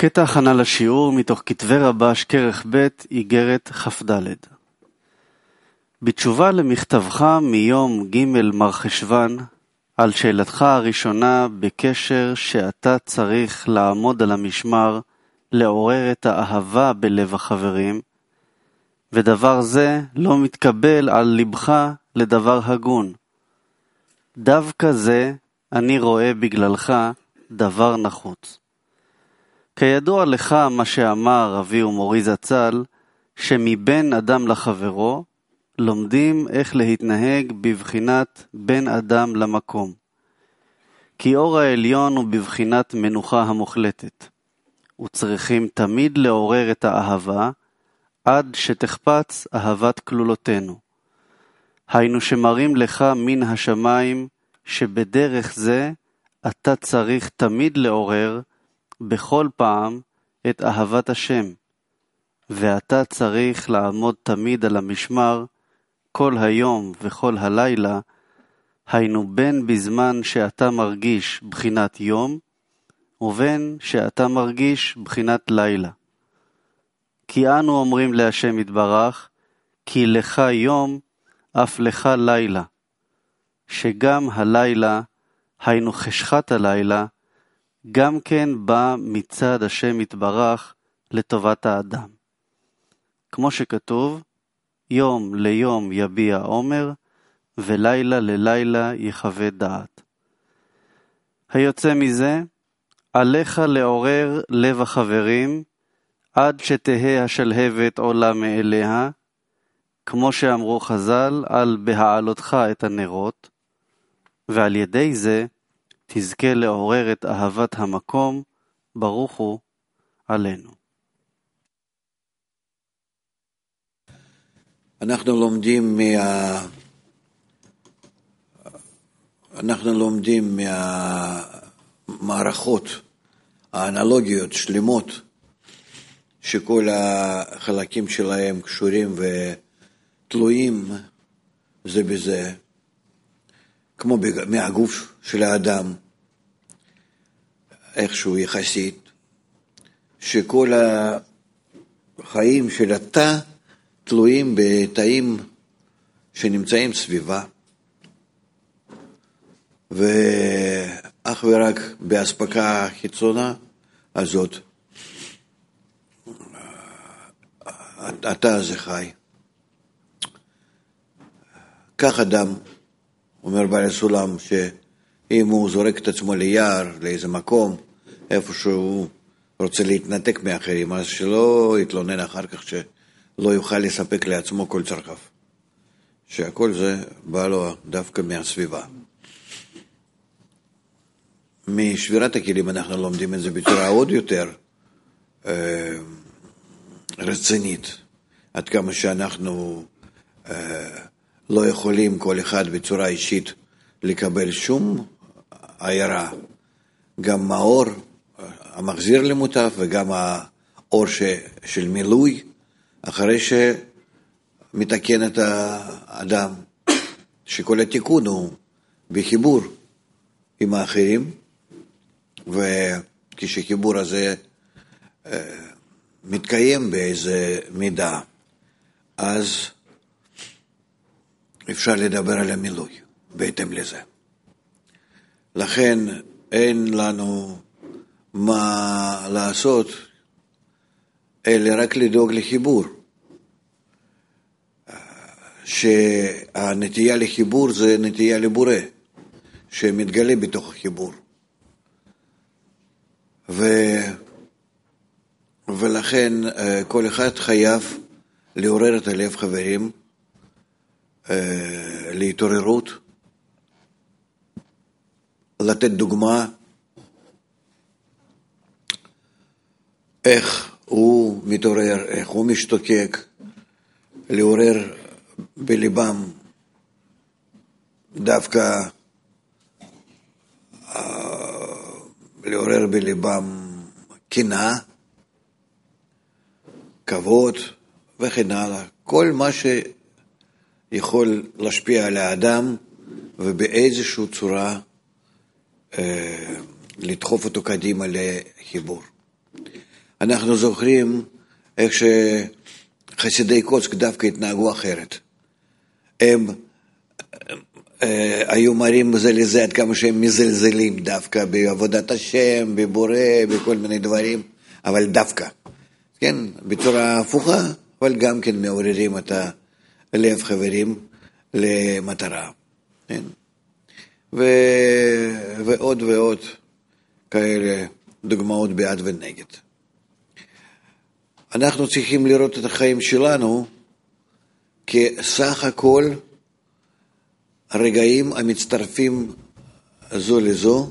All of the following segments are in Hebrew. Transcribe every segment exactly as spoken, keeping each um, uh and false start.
קטע הכנה לשיעור מתוך כתבי רבש כרך ב' איגרת כ"ד. בתשובה למכתבך מיום ג' מרחשוון, על שאלתך הראשונה בקשר שאתה צריך לעמוד על המשמר, לעורר את האהבה בלב החברים, ודבר זה לא מתקבל על לבך לדבר הגון. דווקא זה אני רואה בגללך דבר נחוץ. כידוע לך מה שאמר אבי ומורי זצ"ל, שמבין אדם לחברו, לומדים איך להתנהג בבחינת בין אדם למקום. כי אור העליון הוא בבחינת מנוחה המוחלטת, וצריכים תמיד לעורר את האהבה, עד שתחפץ אהבת כלולותינו. היינו שמרים לך מן השמיים, שבדרך זה אתה צריך תמיד לעורר, בכל פעם את אהבת השם, ואתה צריך לעמוד תמיד על המשמר כל היום וכל הלילה, היינו בין בזמן שאתה מרגיש בחינת יום, ובין שאתה מרגיש בחינת לילה. כי אנו אומרים להשם יתברך, כי לך יום, אף לך לילה, שגם הלילה, היינו חשכת הלילה, גם כן בא מצד השם יתברך לטובת האדם. כמו שכתוב, יום ליום יביע עומר, ולילה ללילה יחווה דעת. היוצא מזה, עליך לעורר לב החברים, עד שתהה השלהבת עולה מאליה, כמו שאמרו חז"ל, על בהעלותך את הנרות, ועל ידי זה, תזכה לעורר את אהבת המקום, ברוך הוא עלינו. אנחנו לומדים מה... אנחנו לומדים מהמערכות, האנלוגיות שלמות, שכל החלקים שלהם קשורים ותלויים זה בזה, כמו מהגוף של האדם, איכשהו יחסית, שכל החיים של התא תלויים בתאים שנמצאים סביבה, ואך ורק בהספקה החיצונה הזאת, התא הזה חי. כך אדם, אומר בעל הסולם, שאם הוא זורק את עצמו ליער, לאיזה מקום, איפה שהוא רוצה להתנתק מאחרים, אז שלא יתלונן אחר כך שלא יוכל לספק לעצמו כל צרכיו. שהכל זה בא לו דווקא מהסביבה. משבירת הכלים אנחנו לומדים את זה בצורה עוד יותר אה, רצינית, עד כמה שאנחנו אה, לא יכולים כל אחד בצורה אישית לקבל שום עיירה, גם האור המחזיר למוטב וגם האור ש, של מילוי, אחרי שמתקן את האדם, שכל התיקון הוא בחיבור עם האחרים, וכשחיבור הזה אה, מתקיים באיזה מידה, אז אפשר לדבר על המילוי בהתאם לזה. לכן אין לנו מה לעשות, אלא רק לדאוג לחיבור. שהנטייה לחיבור זה נטייה לבורא, שמתגלה בתוך החיבור. ו... ולכן כל אחד חייב לעורר את הלב חברים, להתעוררות, לתת דוגמה איך הוא מתעורר, איך הוא משתוקק, לעורר בליבם דווקא, לעורר בליבם קנאה, כבוד וכן הלאה. כל מה שיכול להשפיע על האדם ובאיזושהי צורה אה, לדחוף אותו קדימה לחיבור. אנחנו זוכרים איך שחסידי קוצק דווקא התנהגו אחרת. הם היו מראים בזה לזה עד כמה שהם מזלזלים דווקא בעבודת השם, בבורא, בכל מיני דברים, אבל דווקא, כן, בצורה הפוכה, אבל גם כן מעוררים את הלב חברים למטרה, כן? ו... ועוד ועוד כאלה דוגמאות בעד ונגד. אנחנו צריכים לראות את החיים שלנו כסך הכל הרגעים המצטרפים זו לזו,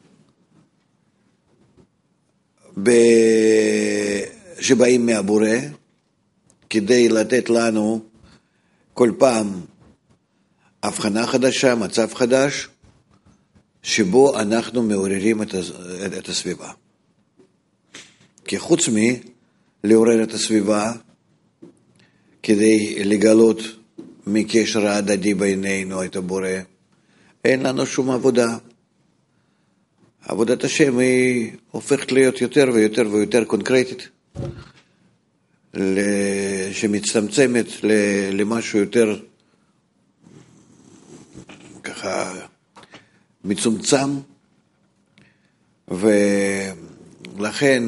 שבאים מהבורא, כדי לתת לנו כל פעם הבחנה חדשה, מצב חדש, שבו אנחנו מעוררים את הסביבה. כי חוץ מלעורר את הסביבה, כדי לגלות מקשר ההדדי בינינו את הבורא, אין לנו שום עבודה. עבודת השם היא הופכת להיות יותר ויותר ויותר קונקרטית, שמצטמצמת למשהו יותר ככה מצומצם, ולכן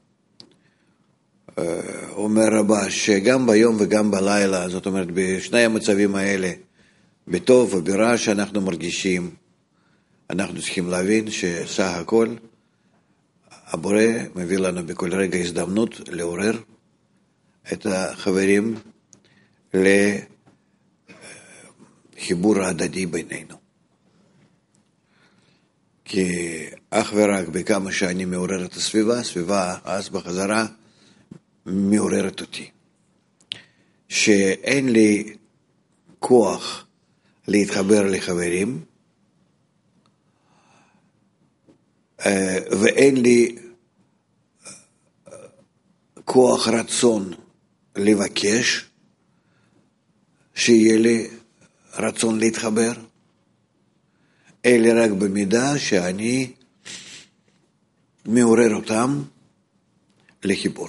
אומר רבה שגם ביום וגם בלילה, זאת אומרת בשני המצבים האלה, בטוב וברע שאנחנו מרגישים, אנחנו צריכים להבין שסך הכל הבורא מביא לנו בכל רגע הזדמנות לעורר את החברים לחיבור ההדדי בינינו. כי אך ורק בכמה שאני מעורר את הסביבה, הסביבה אז בחזרה מעוררת אותי. שאין לי כוח להתחבר לחברים, ואין לי כוח רצון לבקש שיהיה לי רצון להתחבר, אלא רק במידה שאני מעורר אותם לחיבור.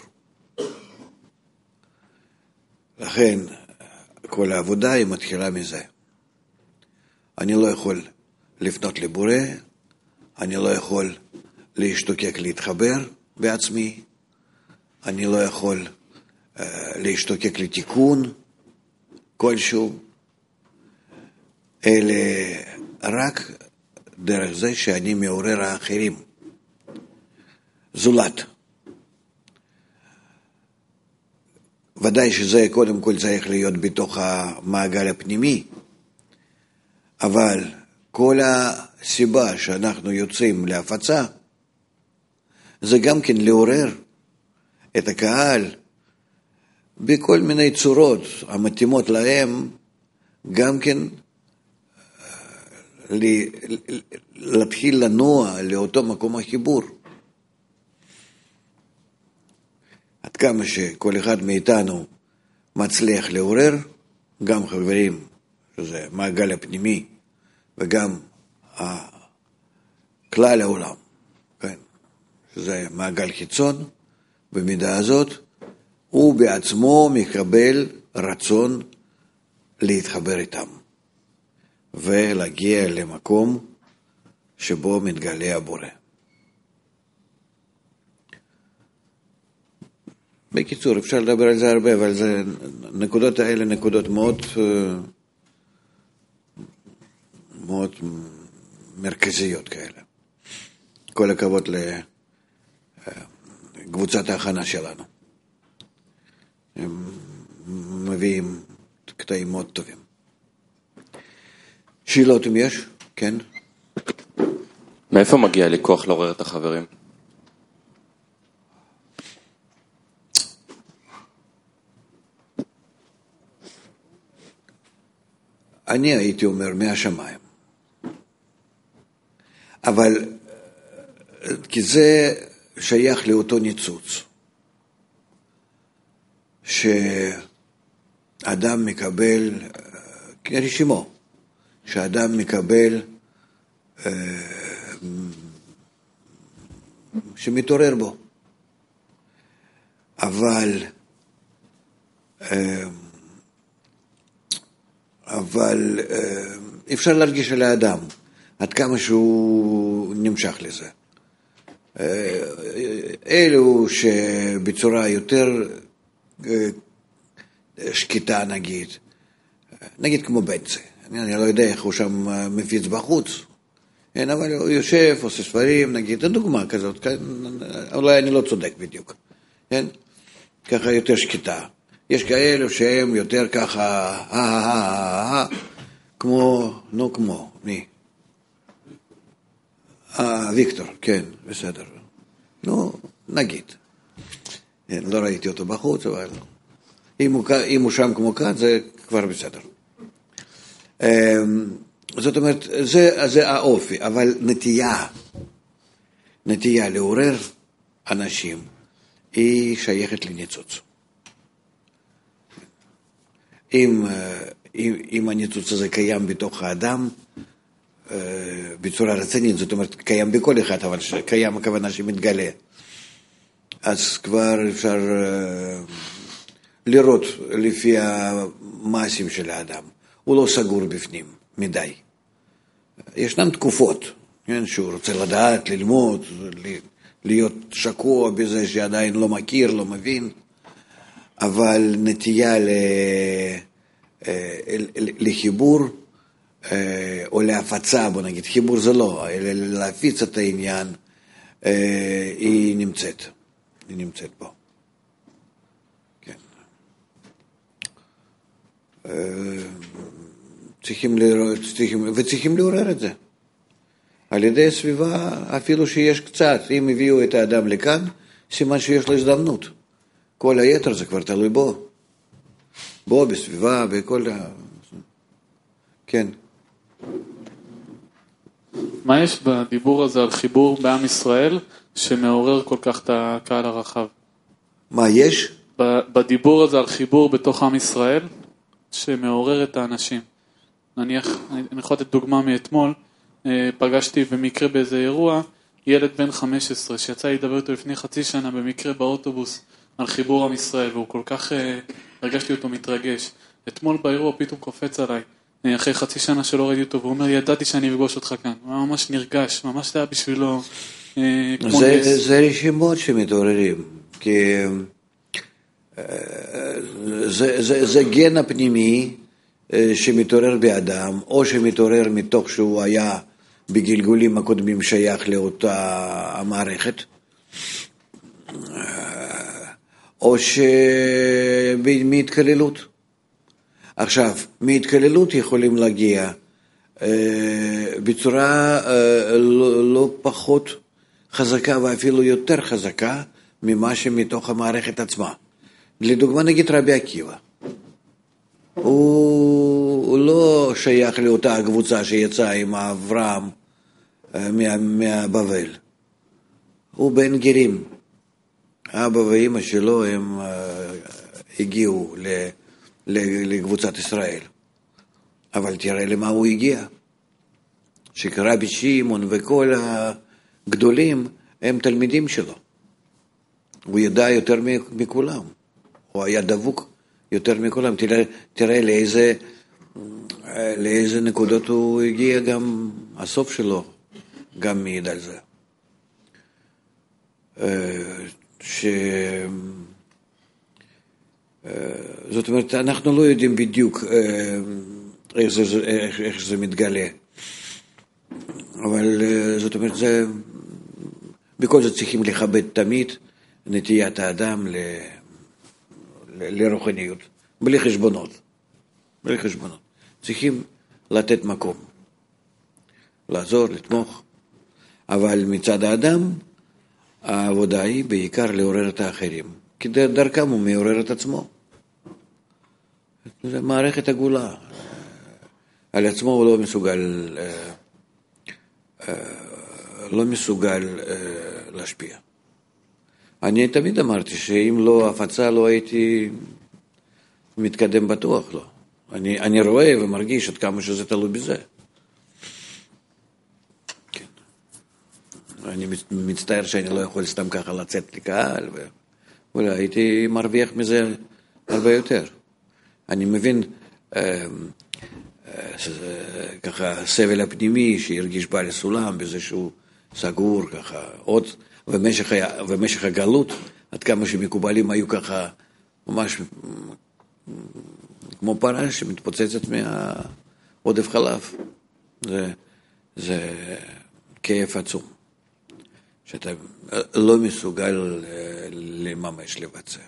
לכן כל העבודה היא מתחילה מזה. אני לא יכול לפנות לבורא, אני לא יכול להשתוקק להתחבר בעצמי, אני לא יכול uh, להשתוקק לתיקון כלשהו, אלא רק דרך זה שאני מעורר האחרים, זולת. ודאי שזה קודם כל צריך להיות בתוך המעגל הפנימי, אבל כל הסיבה שאנחנו יוצאים להפצה, זה גם כן לעורר את הקהל בכל מיני צורות המתאימות להם, גם כן להתחיל לנוע לאותו מקום החיבור. עד כמה שכל אחד מאיתנו מצליח לעורר, גם חברים, שזה מעגל הפנימי, וגם כלל העולם, כן, שזה מעגל חיצון, במידה הזאת, הוא בעצמו מקבל רצון להתחבר איתם, ולהגיע למקום שבו מתגלה הבורא. בקיצור, אפשר לדבר על זה הרבה, אבל זה, נקודות האלה נקודות מאוד, מאוד מרכזיות כאלה. כל הכבוד לקבוצת ההכנה שלנו. הם מביאים קטעים מאוד טובים. שאלות אם יש? כן? מאיפה מגיע לי כוח לעורר את החברים? אני הייתי אומר מהשמיים. אבל כי זה שייך לאותו ניצוץ. שאדם מקבל, כרשימו, שאדם מקבל, שמתעורר בו. אבל, אבל אפשר להרגיש על האדם, עד כמה שהוא נמשך לזה. אלו שבצורה יותר שקטה נגיד, נגיד כמו בנצי, אני לא יודע איך הוא שם מפיץ בחוץ, אבל הוא יושב, עושה ספרים, נגיד, דוגמה כזאת, אולי אני לא צודק בדיוק, ככה יותר שקטה. יש כאלו שהם יותר ככה, כמו, נו כמו, מי? אה, ויקטור, כן, בסדר. נו, נגיד. לא ראיתי אותו בחוץ, אבל אם הוא, אם הוא שם כמו כאן, זה כבר בסדר. זאת אומרת, זה, זה האופי, אבל נטייה, נטייה לעורר אנשים, היא שייכת לניצוץ. אם, אם, אם הניצוץ הזה קיים בתוך האדם, בצורה רצינית, זאת אומרת, קיים בכל אחד, אבל קיים הכוונה שמתגלה. אז כבר אפשר לראות לפי המעשים של האדם. הוא לא סגור בפנים, מדי. ישנן תקופות, כן, שהוא רוצה לדעת, ללמוד, להיות שקוע בזה שעדיין לא מכיר, לא מבין, אבל נטייה לחיבור, או להפצה, בוא נגיד, חיבור זה לא, אלא להפיץ את העניין, היא נמצאת, היא נמצאת פה. כן. צריכים לראות, צריכים, וצריכים לעורר את זה. על ידי סביבה, אפילו שיש קצת, אם הביאו את האדם לכאן, סימן שיש לו הזדמנות. כל היתר זה כבר תלוי בו. בו, בסביבה, בכל ה... כן. מה יש בדיבור הזה על חיבור בעם ישראל שמעורר כל כך את הקהל הרחב? מה יש? בדיבור הזה על חיבור בתוך עם ישראל שמעורר את האנשים. נניח, אני יכול לתת דוגמה מאתמול, פגשתי במקרה באיזה אירוע, ילד בן חמש עשרה שיצא לדבר איתו לפני חצי שנה במקרה באוטובוס על חיבור עם ישראל, והוא כל כך, הרגשתי אותו מתרגש. אתמול באירוע פתאום קופץ עליי, אחרי חצי שנה שלא ראיתי אותו, והוא אומר, ידעתי שאני אפגוש אותך כאן. הוא ממש נרגש, ממש היה בשבילו כמו זה, נס. זה רשימות שמתעוררים, כי זה, זה, זה גן הפנימי שמתעורר באדם, או שמתעורר מתוך שהוא היה בגלגולים הקודמים שייך לאותה המערכת, או שמהתקללות. עכשיו, מהתקללות יכולים להגיע בצורה לא, לא פחות חזקה ואפילו יותר חזקה ממה שמתוך המערכת עצמה. לדוגמה נגיד רבי עקיבא. הוא, הוא לא שייך לאותה הקבוצה שיצאה עם אברהם מה, מהבבל. הוא בן גרים. אבא ואמא שלו הם הגיעו ל, ל, לקבוצת ישראל. אבל תראה למה הוא הגיע. שרבי שמעון וכל הגדולים הם תלמידים שלו. הוא ידע יותר מכולם. הוא היה דבוק יותר מכולם. תראה, תראה לאיזה, לאיזה נקודות הוא הגיע, גם הסוף שלו גם מעיד על זה. ש... זאת אומרת, אנחנו לא יודעים בדיוק איך זה, איך, איך זה מתגלה. אבל זאת אומרת, זה, בכל זאת צריכים לכבד תמיד נטיית האדם ל... לרוחניות, בלי חשבונות, בלי חשבונות. צריכים לתת מקום, לעזור, לתמוך, אבל מצד האדם, העבודה היא בעיקר לעורר את האחרים, כי דרכם הוא מעורר את עצמו. זה מערכת עגולה, על עצמו הוא לא מסוגל, לא מסוגל להשפיע. אני תמיד אמרתי שאם לא הפצה לא הייתי מתקדם בטוח, לא. אני, אני רואה ומרגיש עד כמה שזה תלוי בזה. כן. אני מצטער שאני לא יכול סתם ככה לצאת לקהל אולי הייתי מרוויח מזה הרבה יותר. אני מבין אה, אה, ככה סבל הפנימי שהרגיש בעל הסולם בזה שהוא סגור ככה עוד, ומשך, ומשך הגלות עד כמה שמקובלים היו ככה ממש כמו פרה שמתפוצצת מהעודף חלב. זה, זה כאב עצום שאתה לא מסוגל לממש, לבצע.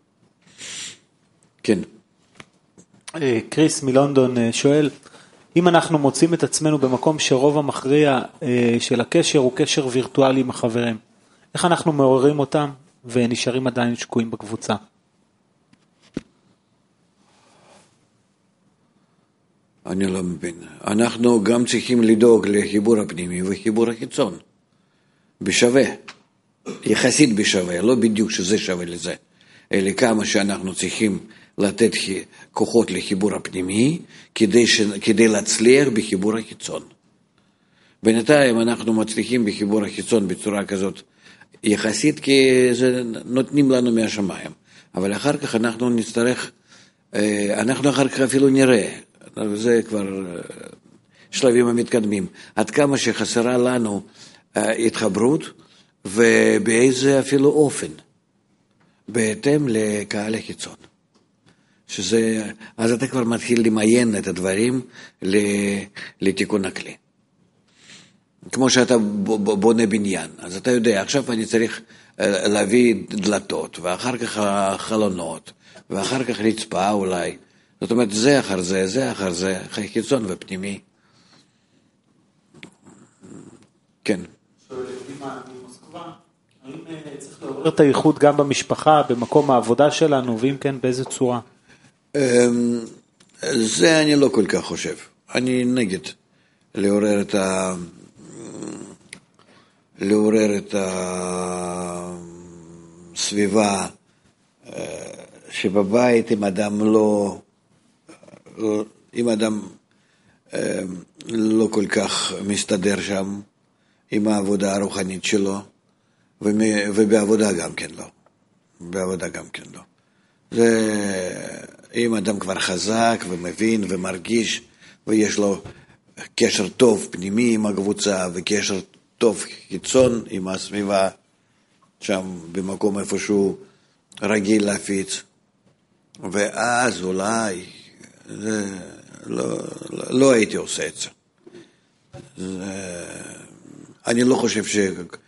כן. קריס מלונדון שואל, אם אנחנו מוצאים את עצמנו במקום שרוב המכריע של הקשר הוא קשר וירטואלי עם החברים, איך אנחנו מעוררים אותם ונשארים עדיין שקועים בקבוצה? אני לא מבין. אנחנו גם צריכים לדאוג לחיבור הפנימי וחיבור החיצון. בשווה. יחסית בשווה, לא בדיוק שזה שווה לזה. אלא כמה שאנחנו צריכים לתת כוחות לחיבור הפנימי כדי, ש... כדי להצליח בחיבור החיצון. בינתיים אנחנו מצליחים בחיבור החיצון בצורה כזאת יחסית, כי זה נותנים לנו מהשמיים. אבל אחר כך אנחנו נצטרך, אנחנו אחר כך אפילו נראה, זה כבר שלבים המתקדמים, עד כמה שחסרה לנו התחברות ובאיזה אפילו אופן, בהתאם לקהל החיצון. שזה, אז אתה כבר מתחיל למיין את הדברים לתיקון הכלי. כמו שאתה בונה בניין, אז אתה יודע, עכשיו אני צריך להביא דלתות, ואחר כך חלונות, ואחר כך רצפה אולי. זאת אומרת, זה אחר זה, זה אחר זה, חיצון ופנימי. כן. שואלת אמא ממוסקבה, האם צריך לעורר את הייחוד גם במשפחה, במקום העבודה שלנו, ואם כן, באיזה צורה? זה אני לא כל כך חושב. אני נגד לעורר את ה... לעורר את הסביבה שבבית אם אדם לא... אם אדם לא כל כך מסתדר שם עם העבודה הרוחנית שלו, ובעבודה גם כן לא. בעבודה גם כן לא. זה... אם אדם כבר חזק ומבין ומרגיש, ויש לו קשר טוב פנימי עם הקבוצה, וקשר טוב חיצון עם הסביבה, שם במקום איפשהו רגיל להפיץ, ואז אולי, זה, לא, לא, לא הייתי עושה את זה. זה אני לא חושב ש...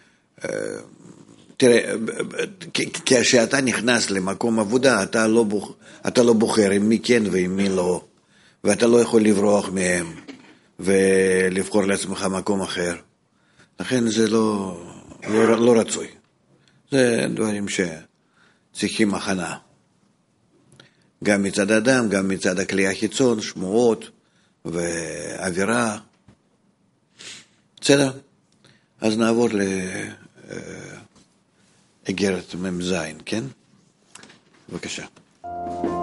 תראה, כשאתה נכנס למקום עבודה, אתה לא, בוח, אתה לא בוחר עם מי כן ועם מי לא, ואתה לא יכול לברוח מהם ולבחור לעצמך מקום אחר. לכן זה לא, לא, לא רצוי. זה דברים שצריכים הכנה. גם מצד אדם, גם מצד הכלי החיצון, שמועות ואווירה. בסדר? אז נעבור ל... אגרת ממזין, כן? בבקשה.